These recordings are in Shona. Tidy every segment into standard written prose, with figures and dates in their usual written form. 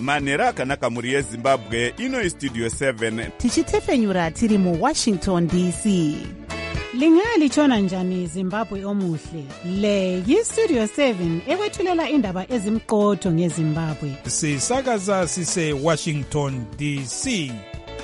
manhero akanaka mhuri yezimbabwe. Ino istudio 7 tichitefenyura tiri muWashington DC. Lingalitshona njani Zimbabwe omuhle? Le yistudio 7 ekwethulela indaba ezimqotho ngeZimbabwe. Sisakaza sise Washington DC.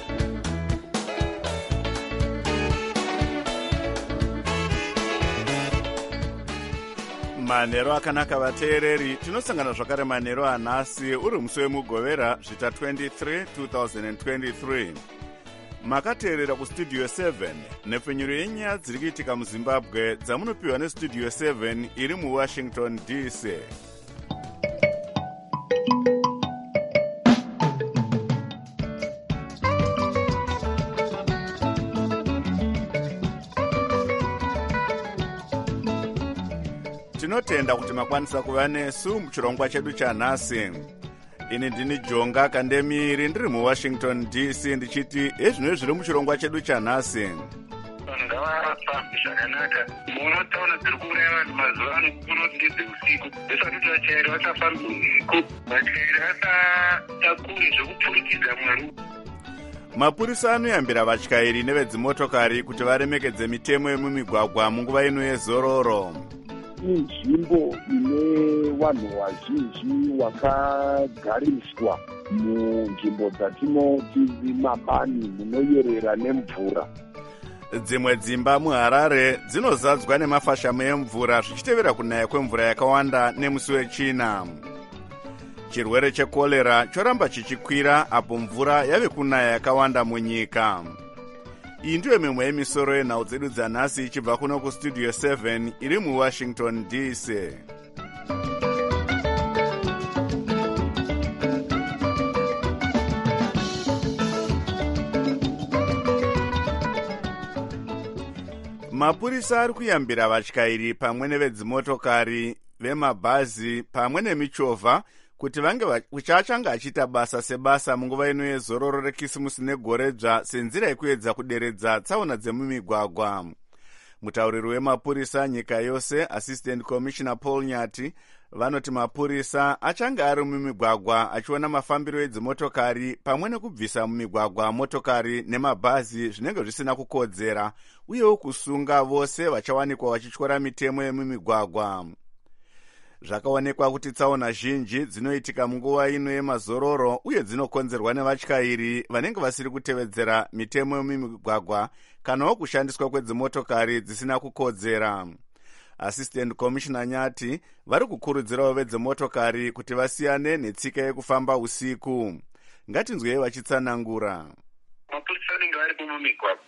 manhero akanaka vateereri. Tinosangana zvakare manhero anhasi uri musi wemugovera zvita 23 2023. Makateerera kustudio 7 nepfenyuro yenyaya dziri kuitika muZimbabwe dzamunopiwa nestudio 7 iri muWashington DC. Tinotenda kuti makwanisa kuva nesu muchirongwa chedu chanhasi. Ini ndini Jonga Kandemiri ndiri muWashington DC ndichiti ezvino zviri muchirongwa chedu chanhasi. Vanhu ngavarapambi zvakanaka. Munotaona dziri kuuraya vanhu mazuva ano kunoti ndedzeusiku. Ndisati kuti vatyairi vasafambi usiku. Vatyairi vasatakuri zvokupfurikidza mwari. Mapurisa anoyambira vatyairi nevedzimotokari kuti varemekedze mitemo yemumigwagwa munguva ino yezororo. Inzvimbo ine vanhu vazhinji vakagariswa munzvimbo dzatinoti mabani munoyerera nemvura. Dzimwe dzimba muHarare dzinozadzwa nemafashamo emvura zvichitevera kunaya kwemvura yakawanda nemusi wechina. Chirwere chekorera choramba chichikwira apo mvura yave kunaya yakawanda munyika. Iyi ndiyo mimwe yemisoro yenhau dzedu dzanhasi ichibva kuno kustudio 7 iri muWashington DC. Mapurisa ari kuyambira vatyairi pamwe nevedzimotokari, vemabhazi pamwe nemichovha kuti vange vachanga achiita basa sebasa munguva ino yezororo rekisimusi negoredzva senzira yekuedza kuderedza tsaona dzemumigwagwa. Mutauriri wemapurisa nyika yose, Assistant Commissioner Paul Nyati, vanoti mapurisa achanga ari mumigwagwa achiona mafambiro edzimotokari pamwe nekubvisa mumigwagwa motokari nemabhazi zvinenge zvisina kukodzera, uyewo kusunga vose vachawanikwa vachityora mitemo yemumigwagwa. Zvakaonekwa kuti tsaona zhinji dzinoitika munguva ino yemazororo uye dzinokonzerwa nevatyairi vanenge vasiri kutevedzera mitemo yemumigwagwa kanawo kushandiswa kwedzimotokari dzisina kukodzera. Assistant Commissioner Nyati vari kukurudzirawo vedzimotokari kuti vasiyane netsika yekufamba usiku. Ngatinzwei vachitsanangura. Mapurisa anenge ari mumigwagwa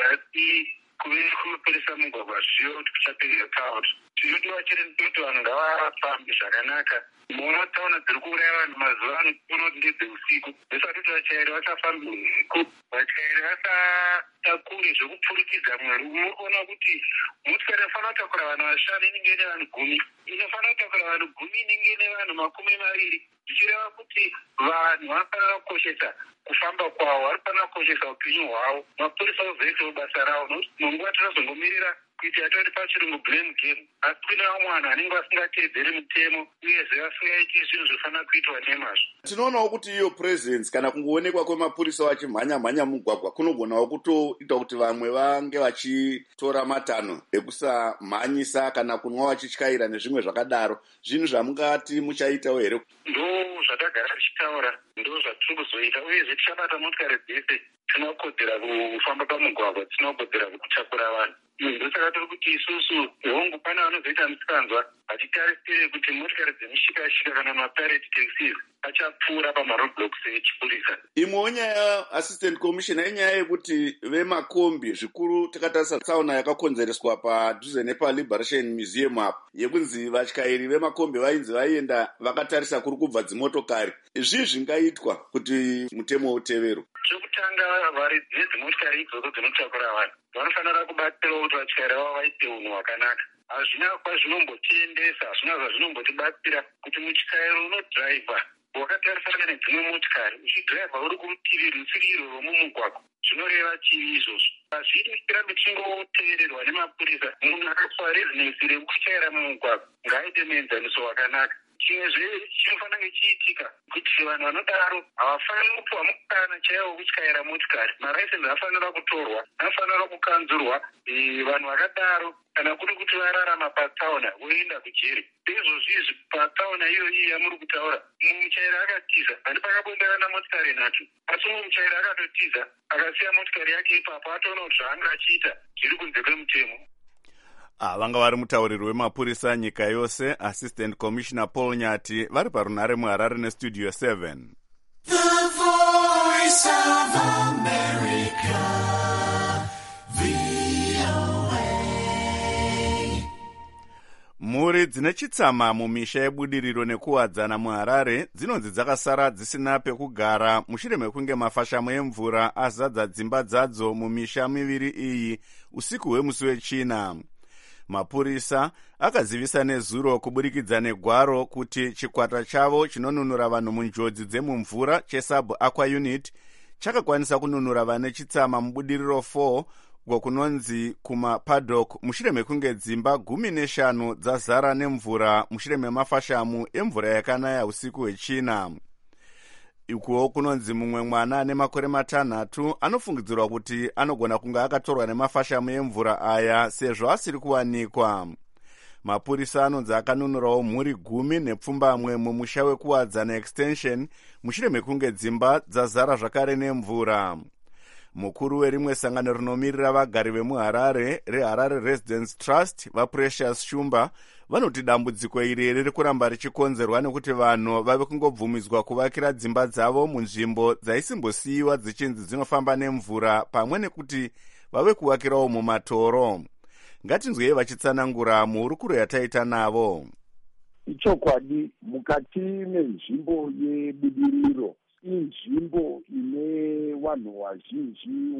asi kuve kumapurisa mugwagwa zviyo kuti kuchaperera tsaona. Chinodiwa chete ndechekuti vanhu ngavarapambi zvakanaka. Munotaona dziri kuuraya vanhu mazuva ano kunoti ndedzeusiku. Ndisati kuti vatyairi vasafambi usiku. Vatyairi vasatakuri zvokupfurikidza mwari. Munoona kuti motikari inofanira kutakura vanhu vashanu inenge ine vanhu 10. Inofanira kutakura vanhu 10 inenge ine vanhu 20. Zvichireva kuti vanhu vanofanira kukoshesa kufamba kwavo, vanofanira kukoshesa upenyu hwavo. Mapurisa ozoitawo basa ravo nokuti munguva tinozongomirira kuitira toti pachirungu blame game. Asi kune vamwe vanhu vanenge vasingateedzeri mitemo uyezve vasingaiti zvinhu zvofanira kuitwa nemazvo. Tinoonawo kuti iyo presence kana kungoonekwa kwemapurisa vachimhanya mumugwagwa kunogonawo kutoita kuti vamwe vange vachitora matanho ekusamhanyisa kana kunwa vachityaira nezvimwe zvakadaro. Zvinhu zvamungati muchaitawo here? Ndo zvatagara tichitaura, ndo zvatiri kuzoita, uyezve tichabata motikari dzese tinokodzera kufamba pamugwagwa, tinokodzera kutakura vanhu. Ndosaka tiri kuti isusu hongu pana vanozoita musikanzwa hatitarisire kuti motikari dzemishikashika kana mapareti taxis achapfuura pamaroadblocks echipurisa. Imwewo nyaya, Assistant Commissioner, inyaya yekuti vemakombi zvikuru takatarisa tsaona yakakonzereswa padhuze nepaLiberation Museum apo yekunzi vatyairi vemakombi vainzi vaienda vakatarisa kuri kubva dzimotokari. Izvi zvingaitwa kuti mutemo uteverwe. Chokutanga varidzi vedzimotikari idzodzo dzinotakura vanhu vanofanira kubatsirawo kuti vatyairi vavo vaite unhu hwakanaka. Hazvina kwazvinombotiendesa, hazvina zvazvinombotibatsira kuti mutyairi unodhiraivha wakatarisana nedzimwe motikari uchidhiraivha uri kurutivi rusiri iro romumugwagwa, zvinoreva chii izvozvo? Hazvidi tirambe tichingoteererwa nemapurisa. Munhu akapiwa rezinesi rekutyaira mumugwagwa ngaaite muenzaniso wakanaka. chimwe chinofanira kunge chiitika kuti vanhu vanodaro havafaniri kupiwa mukana chaiwo kutyaira motikari. Maraisensi afanira kutorwa, anofanira kukanzurwa. Vanhu vakadaro kana kuri kuti vararama patsaona voenda kujeri. Izvozvi patsaona iyoyi yamuri kutaura, muchairi akatiza, handi pakabonderana motikari nhatu, asi muchairi akatotiza akasiya motikari yake ipapo, atoona kuti zvaanga achiita zviri kunze kwemutemo. Vanga vari mutauriri wemapurisa nyika yose, Assistant Commissioner Paul Nyati, vari parunhare muHarare neStudio 7. The Voice of America, VOA. Mhuri dzine chitsama mumisha yebudiriro nekuwadzana muHarare dzinonzi dzakasara dzisina pekugara mushure mekunge mafashamo emvura azadza dzimba dzadzo mumisha miviri iyi usiku hwemusi wechina. Mapurisa akazivisa nezuro kuburikidza negwaro kuti chikwata chavo chinonunura vanhu munjodzi dzemumvura cheSub Aqua Unit chakakwanisa kununura vane chitsama mubudiriro 4 uko kunonzi kumapaddock mushure mekunge dzimba 15 dzazara nemvura mushure memafashamu emvura yakanaya usiku hwechina. Ikuwo kunonzi mumwe mwana ane makore 6 anofungidzirwa kuti anogona kunge akatorwa nemafashamu emvura aya sezvo asiri kuwanikwa. Mapurisa anonzi akanunurawo mhuri 10 nepfumbamwe mumusha wekuwadzana extension mushure mekunge dzimba dzazara zvakare nemvura. Mukuru werimwe sangano rinomirira vagari vemuHarare reHarare Residence Trust vaPrecious Shumba vanoti dambudziko iri riri kuramba richikonzerwa nekuti vanhu vave kungobvumidzwa kuvakira dzimba dzavo munzvimbo dzaisimbosiyiwa dzichinzi dzinofamba nemvura pamwe nekuti vave kuvakirawo mumatoro. Ngatinzwei vachitsanangura muhurukuro yataita navo. Ichokwadi mukati menzvimbo yebudiriro inzvimbo ine vanhu vazhinji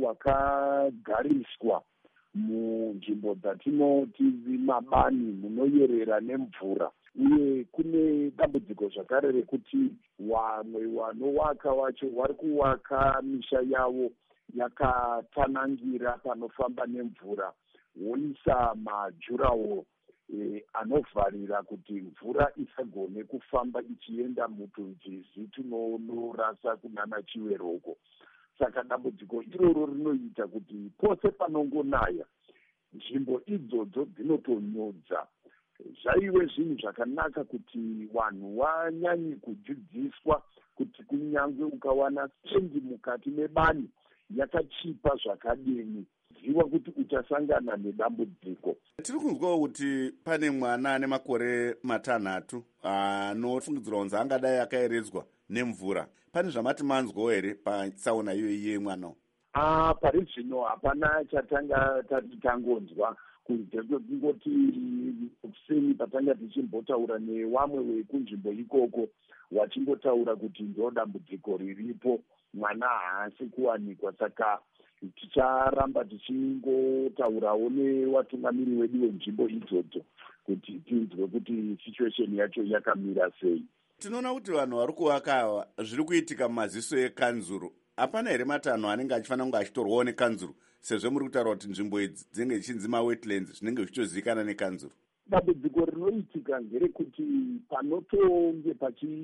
vakagariswa munzvimbo dzatinoti mabani munoyerera nemvura, uye kune dambudziko zvakare rekuti vamwe vanovaka vacho vari kuvaka misha yavo yakatanangira panofamba nemvura, voisa majurawo anovharira kuti mvura isagone kufamba ichienda mutunzizi tunonorasa kunana chiweroko. Saka dambudziko iroro rinoita kuti pose panongonaya nzvimbo idzodzo dzinotonyodza. Zvaive zvinhu zvakanaka kuti vanhu vanyanyi kudzidziswa kuti kunyange ukawana sendi mukati mebani yakachipa zvakadini, ziva kuti uchasangana nedambudziko. Tiri kunzwawo kuti pane mwana ane makore 6 anofungidzirwa kunzi angadai akaeredzwa nemvura. Pane zvamati manzwawo here patsaona iyoyi yemwana? Pari zvino hapana chatanga tati tangonzwa, kunze kwekungoti kuseni patanga tichimbotaura nevamwe vekunzvimbo ikoko wachingotaura kuti ndo dambudziko riripo, mwana haasi kuwanikwa. Saka ticharamba tichingotaurawo nevatungamiri vedu venzvimbo idzodzo kuti tinzwe kuti situation yacho yakamira sei. Tinoona kuti vanhu vari kuvaka ava zviri kuitika mumaziso ekanzuru. Hapana here matanho anenge achifanira kunge achitorwawo nekanzuru, sezvo muri kutaura kuti nzvimbo idzi dzinenge dzichinzi mawetlands zvinenge zvichitozivikanwa nekanzuru? Dambudziko rinoitika ngerekuti panotonge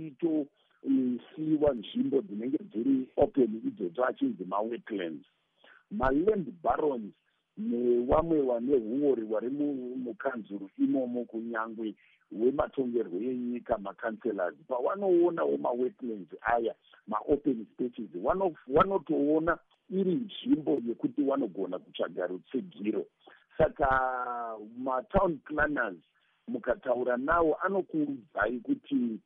pachitosiyiwa nzvimbo dzinenge dziri open idzodzo achinzi mawetlands, maland barons nevamwe vane huori vari mukanzuru imomo kunyangwe wematongerwo enyika makanselas pavanoonawo mawetlands aya maopen spaces vanotoona iri nzvimbo yekuti vanogona kutsvaga rutsigiro. Saka matown planners mukataura navo anokuudzai kuti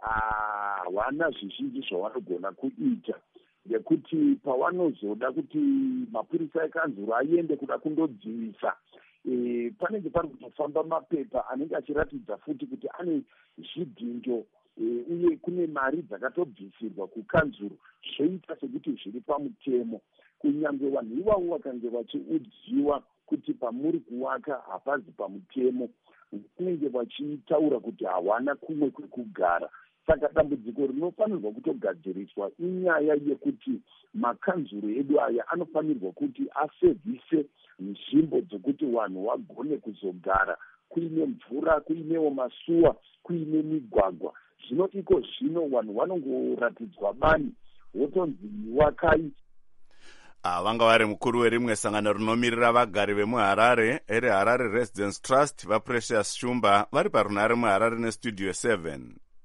havana zvizhinji zvavanogona kuita, ngekuti pavanozoda kuti mapurisa ekanzuro aende kuda kundodzivisa, panenge pari kutofamba mapepa anenge achiratidza futi kuti ane zvidhinjo, uye kune mari dzakatobvisirwa kukanzuro zvoita sekuti zviri pamutemo. Kunyange vanhu ivavo vakange vachiudziwa kuti pamuri kuwaka hapazi pamutemo, vanenge vachitaura kuti hawana kumwe kwekugara. Saka dambudziko rinofanirwa kutogadziriswa inyaya yekuti makanzuro edu aya anofanirwa kuti asevhise nzvimbo dzokuti vanhu vagone kuzogara kuine mvura, kuinewo masuwa, kuine migwagwa. Zvinoti iko zvino vanhu vanongoratidzwa bani wotonzi wakai. Vanga vari mukuru werimwe sangano rinomirira vagari vemuharare ereHarare Residence Trust vaPrecious Shumba vari parunare muHarare neStudio 7.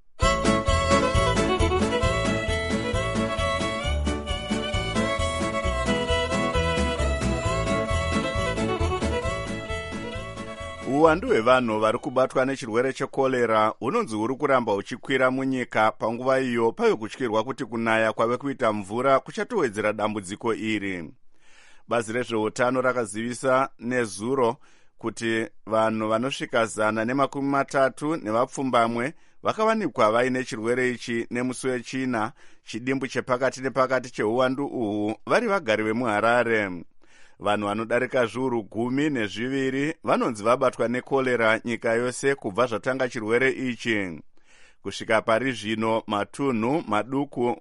Uwandu hwevanhu vari kubatwa nechirwere chekorera hunonzi huri kuramba huchikwira munyika panguva iyo pave kutyirwa kuti kunaya kwave kuita mvura kuchatowedzera dambudziko iri. Bazi rezveutano rakazivisa nezuro kuti vanhu vanosvika 130 nevapfumbamwe vakawanikwa vaine chirwere ichi nemusi wechina, chidimbu chepakati nepakati cheuwandu uhu vari vagari vemuHarare. Vanhu vanodarika zviuru 12 vanonzi vabatwa nekorera nyika yose kubva zvatanga chirwere ichi. Kusvika pari zvino matunhu maduku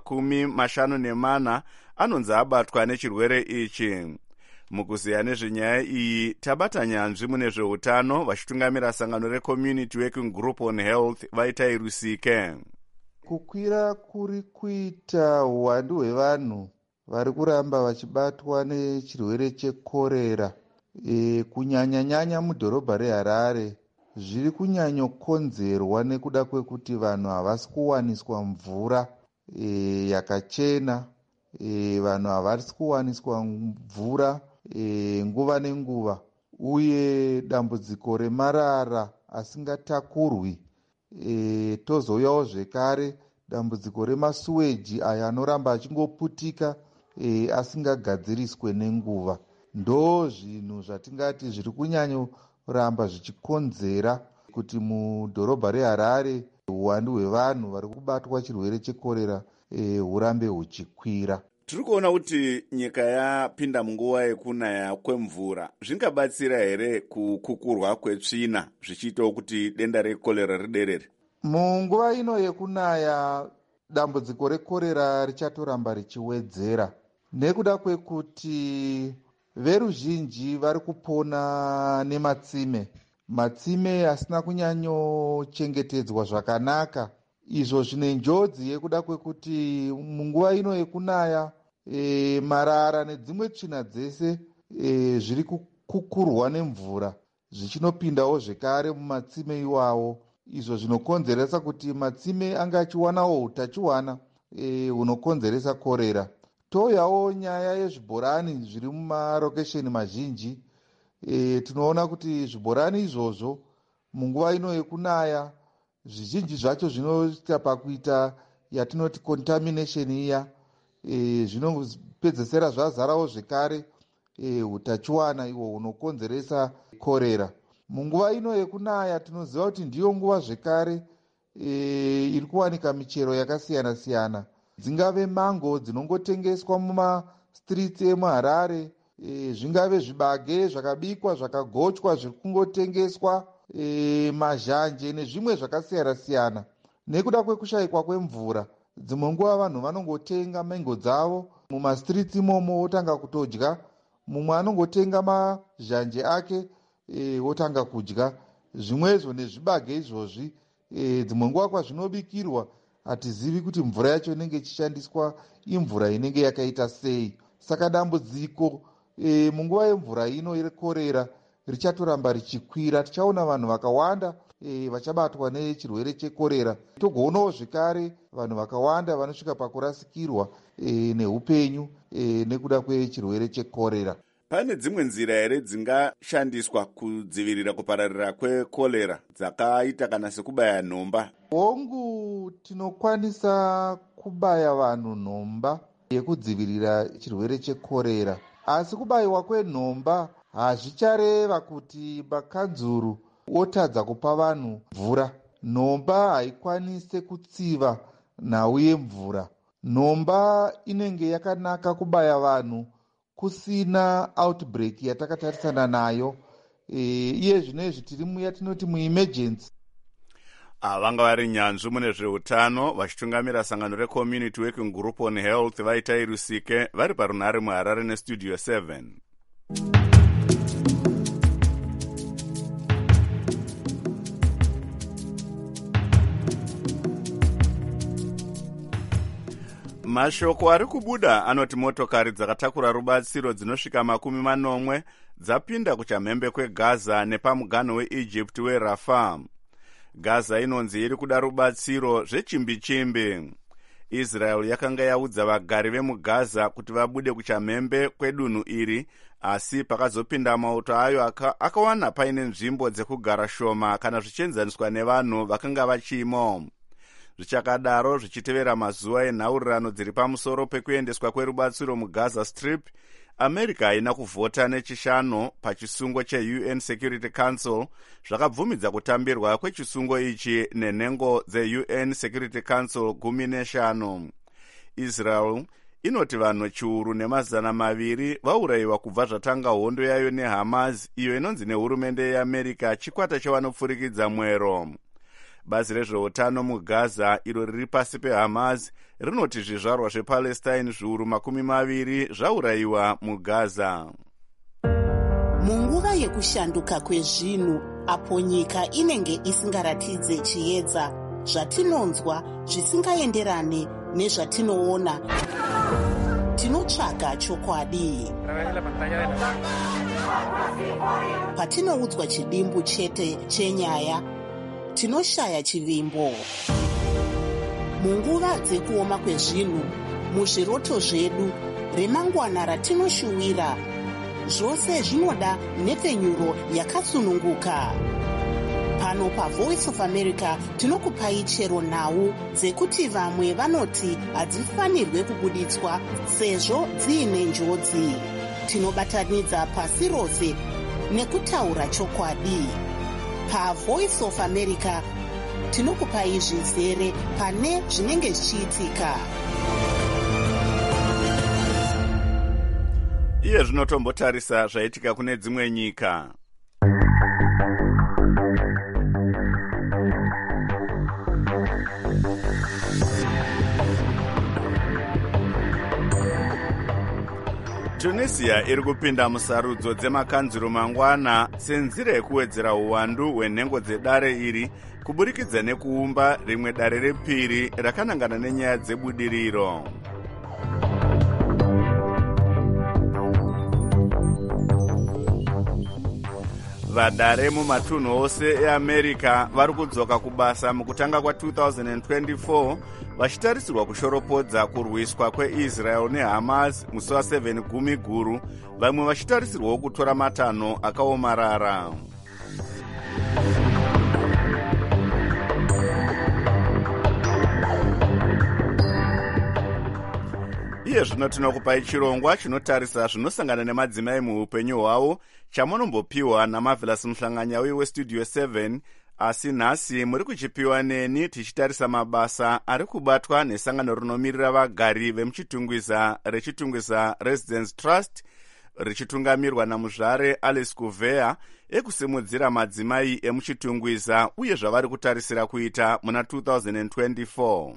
54 anonzi abatwa nechirwere ichi. Mukuziya nezvenyaya iyi tabata nyanzvi mune zveutano vachitungamira sangano reCommunity Working Group on Health Vaitai Rusike. Kukwira kuri kuita uwandu hwevanhu vari kuramba vachibatwa nechirwere chekorera kunyanya-nyanya mudhorobha reHarare zviri kunyanyokonzerwa nekuda kwekuti vanhu havasi kuwaniswa mvura yakachena, vanhu havasi kuwaniswa mvura nguva nenguva, uye dambudziko remarara asingatakurwi. Tozouyawo zvekare dambudziko remasuweji aya anoramba achingoputika asingagadziriswe nenguva. Ndo zvinhu zvatingati zviri kunyanyoramba zvichikonzera kuti mudhorobha reHarare uwandu hwevanhu vari kubatwa chirwere chekorera hurambe huchikwira. Tiri kuona kuti nyika yapinda munguva yekunaya kwemvura zvingabatsira here kukukurwa kwetsvina zvichiitawo kuti denda rekorera riderere? Munguva ino yekunaya dambudziko rekorera richatoramba richiwedzera nekuda kwekuti veruzhinji vari kupona nematsime asina kunyanyochengetedzwa zvakanaka. Izvo zvine njodzi yekuda kwekuti munguva ino yekunaya marara nedzimwe tsvina dzese zviri kukurwa nemvura zvichinopindawo zvekare mumatsime iwawo. Izvo zvinokonzeresa kuti matsime anga achiwanawo utachiwana hunokonzeresa korera. Touyawo nyaya yezvibhorani zviri mumarokesheni mazhinji. Tinoona kuti zvibhorani izvozvo munguva ino yekunaya zvizhinji zvacho zvinoita pakuita yatinoti contamination iya, zvinopedzesera zvazarawo zvekare utachiwana ihwo hunokonzeresa korera. Munguva ino yekunaya tinoziva kuti ndiyo nguva zvekare iri kuwanika michero yakasiyana-siyana, dzingave mango dzinongotengeswa mumastreets emuHarare, zvingave zvibage zvakabikwa zvakagochwa zviri kungotengeswa, mazhanje nezvimwe zvakasiyana-siyana. Nekuda kwekushayikwa kwemvura, dzimwe nguva vanhu vanongotenga mango dzavo mumastreets imomo wotanga kutodya, mumwe anongotenga mazhanje ake wotanga kudya. Zvimwezvo nezvibage izvozvi dzimwe nguva kwazvinobikirwa hatizivi kuti mvura yacho inenge ichishandiswa imvura inenge yakaita sei. Saka dambudziko munguva yemvura ino yekorera richatoramba richikwira. Tichaona vanhu vakawanda vachabatwa nechirwere chekorera. Togoonawo zvekare vanhu vakawanda vanosvika pakurasikirwa neupenyu nekuda kwechirwere chekorera. Pane dzimwe nzira here dzingashandiswa kudzivirira kupararira kwekorera dzakaita kana sekubaya nhomba? Hongu, tinokwanisa kubaya vanhu nhomba yekudzivirira chirwere chekorera, asi kubayiwa kwenhomba hazvichareva kuti makanzuru otadza kupa vanhu mvura. Nhomba haikwanise kutsiva nhau yemvura. Nhomba inenge yakanaka kubaya vanhu kusina outbreak yatakatarisana nayo. Iye zvinezvi tiri muyatinoti muemergency. Vanga vari nyanzvi mune zveutano vachitungamira sangano reCommunity Working Group on Health Vaitai Rusike vari parunare muHarare neStudio 7. mashoko ari kubuda anoti motokari dzakatakura rubatsiro dzinosvika 80 dzapinda kuchamhembe kwegaza nepamuganho weEgypt weRafah. Gaza inonzi iri kuda rubatsiro zvechimbi-chimbi. Israel yakanga yaudza vagari vemugaza kuti vabude kuchamhembe kwedunhu iri, asi pakazopinda mauto ayo akawana paine nzvimbo dzekugara shoma kana zvichienzaniswa nevanhu vakanga vachimo. Zvichakadaro zvichitevera mazuva enhaurirano dziri pamusoro pekuendeswa kwerubatsiro muGaza Strip, America haina kuvhota nechishanu pachisungo cheUN Security Council zvakabvumidza kutambirwa kwechisungo ichi nenhengo dzeUN Security Council 15. Israel inoti vanhu 120 vaurayiwa kubva zvatanga hondo yayo neHamas, iyo inonzi nehurumende yeAmerica chikwata chevanopfurikidza mwero. Bazi rezveutano muGaza, iro riri pasi peHamas, rinoti zvizvarwa zvePalestine 20 zvaurayiwa muGaza. Munguva yekushanduka kwezvinhu, apo nyika inenge isingaratidze chiedza, zvatinonzwa zvisingaenderane nezvatinoona, tinotsvaga chokwadi. Patinoudzwa chidimbu chete chenyaya, tinoshaya chivimbo. Munguva dzekuoma kwezvinhu, muzviroto zvedu, remangwana ratinoshuwira, zvose zvinoda nhepfenyuro yakatsununguka. Pano paVoice of America tinokupai chero nhau dzekuti vamwe vanoti hadzifanirwe kubuditswa sezvo dziine njodzi. Tinobatanidza pasi rose nekutaura chokwadi. PaVoice of America tinokupai zvizere pane zvinenge zvichiitika. Iye zvinotombotarisa zvaitika kune dzimwe nyika. Tunisia iri kupinda musarudzo dzemakanzuro mangwana senzira yekuwedzera uwandu hwenhengo dzedare iri kuburikidza nekuumba rimwe dare repiri rakanangana nenyaya dzebudiriro. Vadare mumatunhu ose eAmerica vari kudzoka kubasa mukutanga kwa2024 vachitarisirwa kushoropodza kurwiswa kweIsrael neHamas musi wa7 Gumiguru, vamwe vachitarisirwawo kutora matanho akaomarara. Iye zvino tinokupai chirongwa chinotarisa zvinosangana nemadzimai muupenyu hwavo chamunombopiwa naMarvelous Muhlanganyawi weStudio 7, asi nhasi muri kuchipiwa neni tichitarisa mabasa ari kubatwa nesangano rinomirira vagari vemuchitungwiza rechitungwiza Residence Trust richitungamirwa namuzvare Alice Kuvea ekusimudzira madzimai emuchitungwiza uye zvavari kutarisira kuita muna 2024.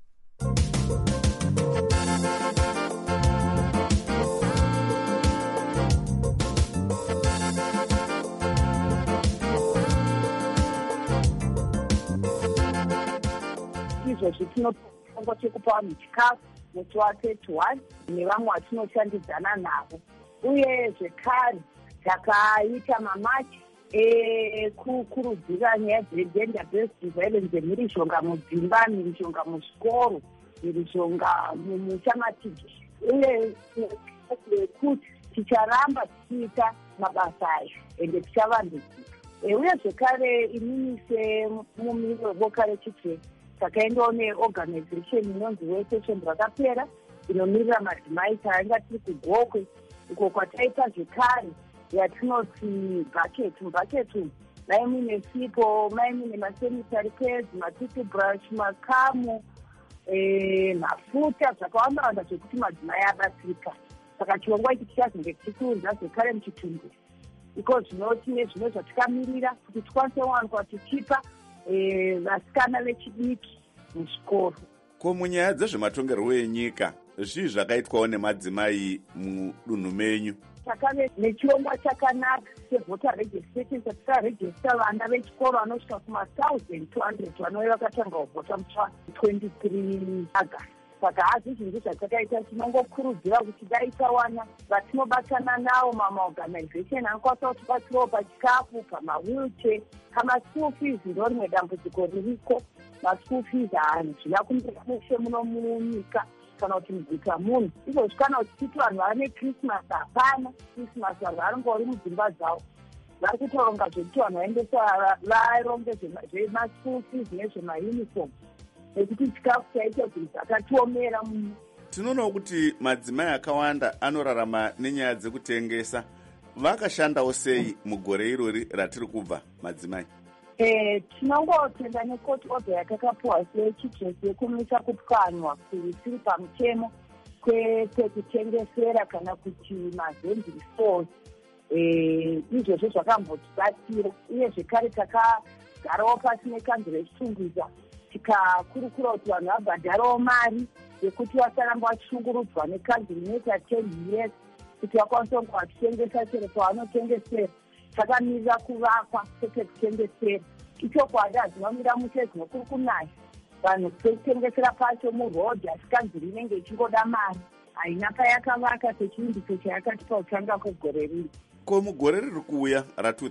Zvitinotanga chekupa vanhu chikafu musi wa31 nevamwe vatinoshandidzana navo, uye zvekare takaita mamachi ekukurudzira nyaya dzegender based violence, mhirizhonga mudzimba, mhirizhonga muzvikoro, mhirizhonga muchamatiki, uye kuti ticharamba tichiita mabasa ayo ende tichavandudzika. Uye zvekare inini semumiri weboka rechitwe takaendawo neorganization inonzi wesession rakapera inomirira madzimai tainga tiri kugokwe, uko kwataita zvekare yatinoti bucket mai muine sipo, mai muine masanitary pads, matoothbrush, makamu, mafuta, zvakawanda zvekuti madzimai abatsirika. Saka chirongwa ichi chichazonge chichiunza zvekare muchitungu, iko zvinoti nezvimwe zvatikamirira kuti tikwanise kuwanikwa tichipa vasikana vechidiki muzvikoro. Ko munyaya dzezvematongerwo enyika zvii zvakaitwawo nemadzimai mudunhu menyu? Takave nechirongwa chakanaka sevota registration, takaregista vana vechikoro vanosvika kuma 1200 vanove vakatanga kuvhota musi wa23 August. saka hazi zvinhu zvatakaita tinongokurudzira kuti dai tawana vatinobatana nawo mamaorganization anokwanisa kutibatsirawo pachikafu, pamawheelchair, pamaschool fees. Ndo rimwe dambudziko ririko. Maschool fees hazvina kumira mushe muno munyika kana kuti muguta muno. Izvozvi kana kuti titi vanhu vane Christmas, hapana Christmas, vanhu vanongori mudzimba dzavo. Vari kutoronga zvekuti vanhu vaendesa varonge zvemaschool fees nezvemauniform, nekuti chikafu chaito zvinhu zvakatiomera muno. Tinoonawo kuti madzimai akawanda anorarama nenyaya dzekutengesa. Vakashandawo sei mugore irori ratiri kubva madzimai? Tinongotenda nekoti order yakakapuwa sechijesu yekumisa kupwanywa kuri pamutemo kwekutengesera kana kuti mazending stores. Izvozvo zvakambotibatsira, uye zvekare takagarawo pasi nekanzuro yechitungwiza tikakurukura kuti vanhu vabhadharawo mari yekuti vasaramba vachishungurudzwa nekanzuro inoita 10 years kuti vakwanise kunge vachitengesa chero pavanotengesera. Takamirira kuvakwa kwete kutengesera. Ichokwadi hadzinomira mushe dzinokuri kunaya vanhu kwekutengesera pacho murodhi, asi kanzuro inenge ichingoda mari, haina payakavaka sechivimbiso chayakatipa kutanga kwegore riri. Ko mugore riri kuuya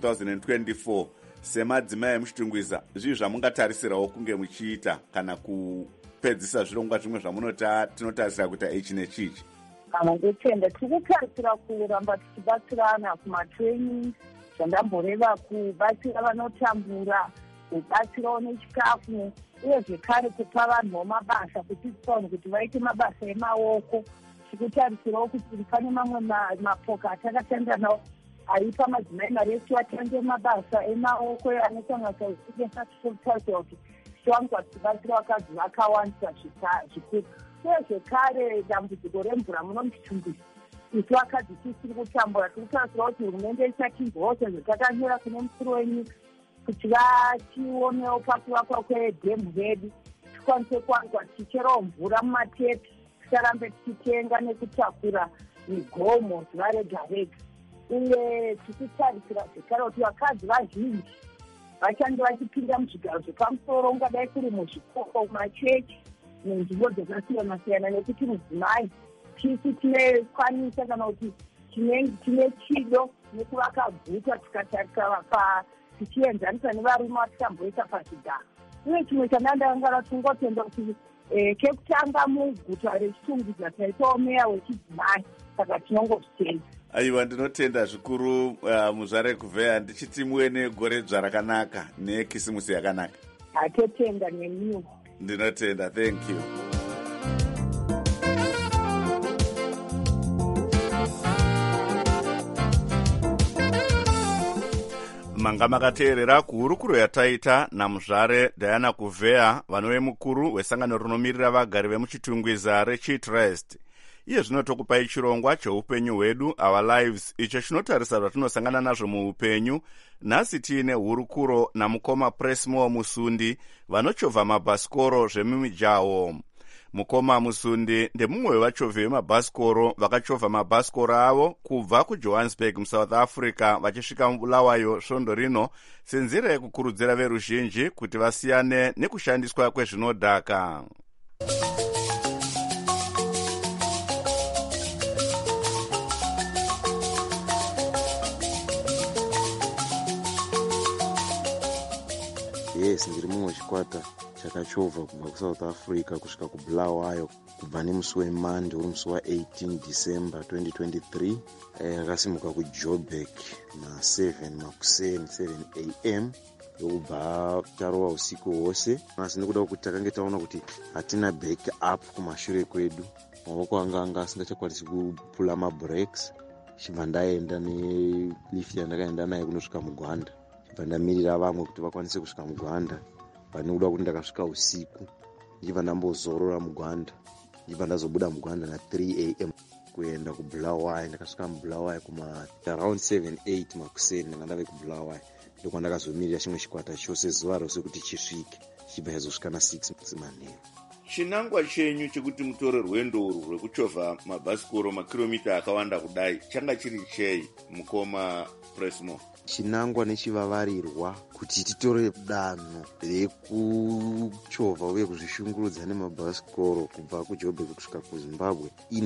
ra2024 semadzimai emuchitungwiza, zvii zvamungatarisirawo kunge muchiita kana kupedzisa zvirongwa zvimwe tinotarisira kuita ichi nechichi? Kana ndotenda tiri kutarisira kuramba tichibatsirana kumatraining, zvandamboreva kubatsira vanotambura, kubatsirawo nechikafu, uye zvekare kupa vanhuwo mabasa, kudzidzisa vanhu kuti vaite mabasa emaoko. Tikutarisirawo kuti pane mamwe mapoka atakashanda nawo aipa madzimai mari yekuti vatange mabasa emaoko anosanganisa kutengesa. Tichitarisira kuti tichwanisa tichibatsira vakadzi vakawandisa zvikuru. Uye zvekare dambudziko remvura muno muchitungwiza, isu vakadzi tisiri kutambura, tikutarisira kuti hurumende ichatimbawo sezvatakanyora kune mukuru wenyika kuti vationewo pakuvakwa kwedhemu redu, tikwanise kuwanikwa tichicherawo mvura mumatepi, tisarambe tichitenga nekutakura migomo zuva rega rega. Uye tichitarisira zvekare kuti vakadzi vazhinji vachange vachipinda muzvigaro zvepamusoro, ungadai kuri muzvikoro, mumachechi nenzvimbo dzakasiyana siyana, nekuti mudzimai tisi tinekwanisa kana kuti tine chido nekuvaka guta tikatarisa tichienzanisa nevarume vatikamboisa pachigaro. Uye chimwe chandandangara tingotenda kuti kekutanga muguta rechitungwiza taitawo meya wechidzimai, saka tinongozvitenda. Aiwa, ndinotenda zvikuru muzvare kuvheya, ndichiti muwe negore dzva rakanaka nekisimusi yakanaka. Atotenda nemiwo. Ndinotenda, thank you. Manga makateerera kuhurukuro yataita namuzvare Diana Kuvheya, vanove mukuru wesangano rinomirira vagari vemuchitungwiza reChitrust. Iye zvino tokupai chirongwa cheupenyu hwedu, Our Lives, icho chinotarisa zvatinosangana nazvo muupenyu. Nhasi tiine hurukuro namukoma Presmo Musundi vanochovha mabhasikoro zvemimijaho. Mukoma Musundi ndemumwe wevachovhi vemabhasikoro vakachovha mabhasikoro avo kubva kuJohannesburg muSouth Africa vachisvika muBulawayo svondo rino senzira yekukurudzira veruzhinji kuti vasiyane nekushandiswa kwezvinodhaka. Yes, ndiri mumwe chikwata chakachovha kubva kuSouth Africa kusvika kuBulawayo kubva nemusi weMonday uri musi wa18 December 2023. Akasimuka kuJoburg na7 makuseni 7 am ndokubva tarova usiku hwose. Asi nekuda kuti takange taona kuti hatina back up kumashure kwedu, maoko anga asingachakwanisi kupula mabreaks, chibva ndaenda nelift yandakaenda nayo kunosvika muGwanda. Chibva ndamirira vamwe kuti vakwanise kusvika muGwanda. Panekuda kuti ndakasvika usiku, ndichibva ndambozorora muGwanda, ndichibva ndazobuda muGwanda na3 am kuenda kuBulawayo. Ndakasvika muBulawayo around 7-8 makuseni ndanga ndave kuBulawayo, ndokwandakazomirira chimwe chikwata chose zuva rose kuti chisvike, chibva chazosvika na6 manheru. Chinangwa chenyu chekuti mutore rwendo urwu rwekuchovha mabhasikoro makilomita akawanda kudai changa chiri chei, mukoma Presmo? chinangwa nechivavarirwa kuti titore danho rekuchovha uye kuzvishungurudza nemabhasikoro kubva kuJoburg kusvika kuZimbabwe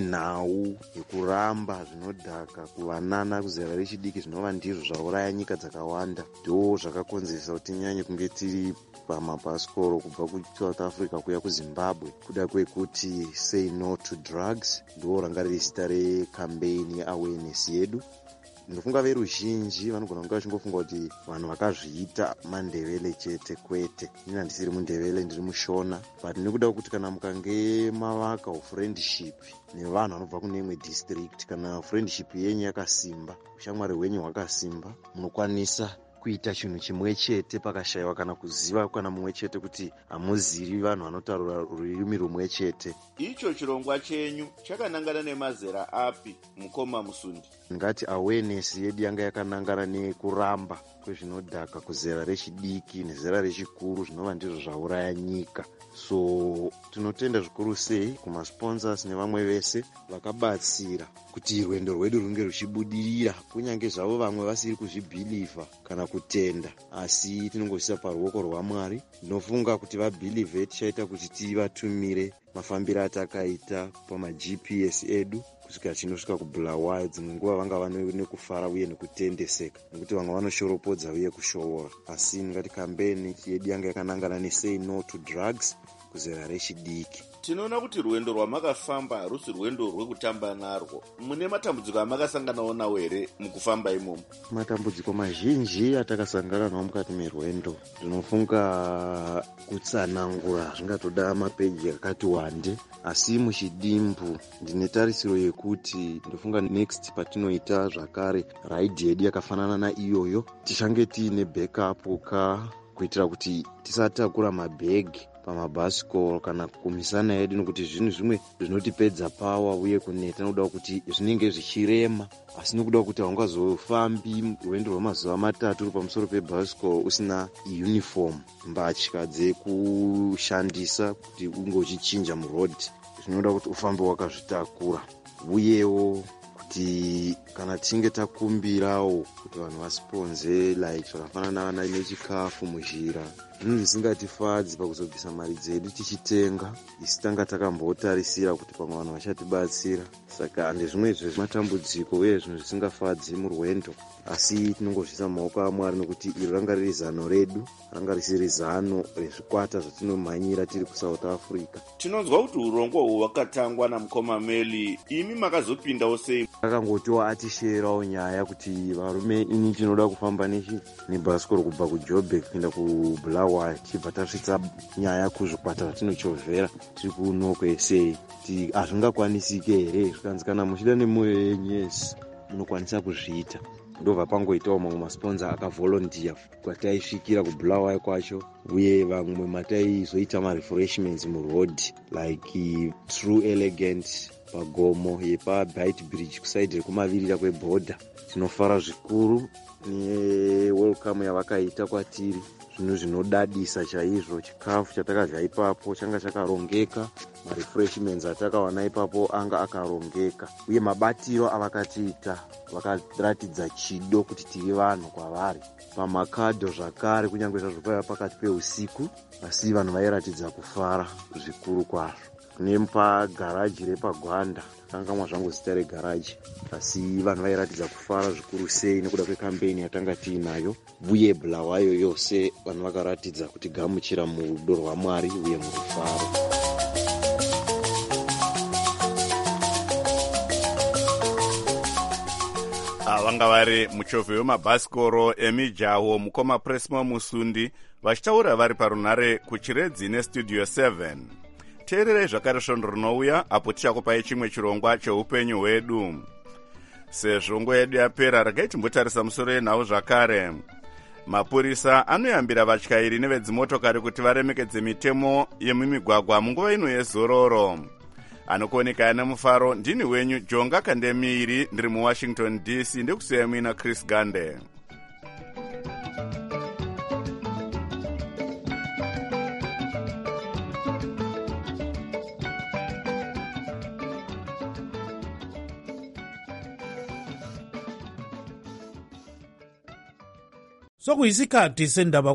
inhau yekuramba zvinodhaka kuvanana kuzera rechidiki zvinova ndizvo zvauraya nyika dzakawanda. Ndo zvakakonzeresa kuti tinyanye kunge tiri pamabhasikoro kubva kuSouth Africa kuya kuZimbabwe kuda kwekuti say no to drugs. Ndo ranga riri zita rekambeni yeawareness yedu. Ndinofunga veruzhinji vanogona kunge vachingofunga kuti vanhu vakazviita mandevele chete. Kwete, ini handisiri mundevele, ndiri mushona, but nekuda kuti kana mukange mavaka friendship nevanhu vanobva kune imwe district, kana friendship yenyu yakasimba, ushamwari hwenyu hwakasimba, munokwanisa kuita chinhu chimwe chete pakashayiwa kana kuziva kana mumwe chete kuti hamuzivi vanhu vanotaura rurimi rumwe chete. Icho chirongwa chenyu chakanangana nemazera api, mukoma Musundi? Ngati awareness yedu yanga yakanangana nekuramba kwezvinodhaka kuzera rechidiki nezera rechikuru, zvinova ndizvo zvauraya nyika. So tinotenda zvikuru sei kumasponsors nevamwe vese vakabatsira kuti rwendo rwedu runge ruchibudirira, kunyange zvavo vamwe vasiri kuzvibhilivha kana kutenda, asi tinongozvisa paruoko rwaMwari. Ndinofunga kuti vabhilivhe tichaita kuti tivatumire mafambiro atakaita pamaGPS edu kusvika chinosvika kuBulawayo. Dzimwe nguva vanga vane nekufara uye nekutendeseka, nekuti vamwe vanoshoropodza uye kushoora. Asi ngati kambeni yedu yanga yakanangana nesay no to drugs kuzera rechidiki. Tinoona kuti rwendo rwamakafamba harusi rwendo rwekutamba narwo. Mune matambudziko amakasanganawo nawo here mukufamba imomo? Matambudziko mazhinji atakasangana nawo mukati merwendo, ndinofunga kutsanangura zvingatoda mapeji akati wande, asi muchidimbu ndine tarisiro yekuti ndofunga next patinoita zvakare raidhi yedu yakafanana naiyoyo, tichange tiine backup kuitira kuti tisatakura mabhegi pamabhasikoro kana kumisana yedu, nekuti zvinhu zvimwe zvinotipedza pawa uye kuneta, nokuda kuti zvinenge zvichirema, asi nokuda kuti haungazofambi rwendo rwamazuva matatu uri pamusoro pebhasikoro usina uniform, mbatya dzekushandisa kuti unge uchichinja murodhi, zvinoda kuti ufambe wakazvitakura. Uyewo kuti kana tinge takumbirawo kuti vanhu vasponze like zvakafanana nechikafu muzhira, zvinhu zvisingatifadzi pakuzobvisa mari dzedu tichitenga, isi tanga takambotarisira kuti pamwe vanhu vachatibatsira. Saka ndezvimwe zvezvimatambudziko uye zvinhu zvisingafadzi murwendo, asi tinongozvisa mumaoko aMwari, nekuti iri ranga riri zano redu, ranga risiri zano rezvikwata zvatinomhanyira tiri kuSouth Africa. Tinonzwa kuti urongwa uhu hwakatangwa namukoma Meli, imi makazopindawo sei? Akangotiwa atisherawo nyaya kuti varume, ini tinoda kufamba nebhasikoro kubva kuJoburg kuenda kuBulawayo, tichibva tasvitsa nyaya kuzvikwata zvatinochovhera tiri kuno kwesei, kuti hazvingakwanisike here, zvikanzi kana muchida nemwoyo yenyu yese munokwanisa kuzviita. Ndobva pangoitawo mamwe masponsa akavolontiya kwataisvikira kuBulawayo kwacho, uye vamwe mataizoita marefreshments murodhi like True Elegant pagomo yepaBite Bridge kusaidhi rekumavirira kwebhodha. Tinofara zvikuru newelcome yavakaita kwatiri, zvinhu zvinodadisa chaizvo. Chikafu chatakadya ipapo changa chakarongeka, marefreshments atakawana ipapo anga akarongeka, uye mabatiro avakatiita vakaratidza chido kuti tiri vanhu kwavari. Pamakadho zvakare, kunyange zvazvo paiva pakati peusiku, asi vanhu vairatidza kufara zvikuru kwazvo. Nepagaraji repagwanda, kangamwa zvangu zita regaraji, asi vanhu vairatidza kufara zvikuru sei nekuda kwekambeni yatanga tiinayo, uye Bulawayo yose vanhu vakaratidza kuti gamuchira murudo rwaMwari uye murufaro. Vanga vari muchovhi wemabhasikoro emijaho mukoma Presmo Musundi vachitaura vari parunhare kuChiredzi neStudio 7. Teererei zvakare svondo rinouya apo tichakupai chimwe chirongwa cheupenyu hwedu. Sezvo nguva yedu yapera, regai timbotarisa musoro yenhau zvakare. Mapurisa anoyambira vatyairi nevedzimotokari kuti varemekedze mitemo yemumigwagwa munguva ino yezororo. Anokuoneka ane mufaro, ndini wenyu Jonga Kandemiri, ndiri muWashington DC, ndikusiya muina Chris Gande. sokuyisikhathi sendaba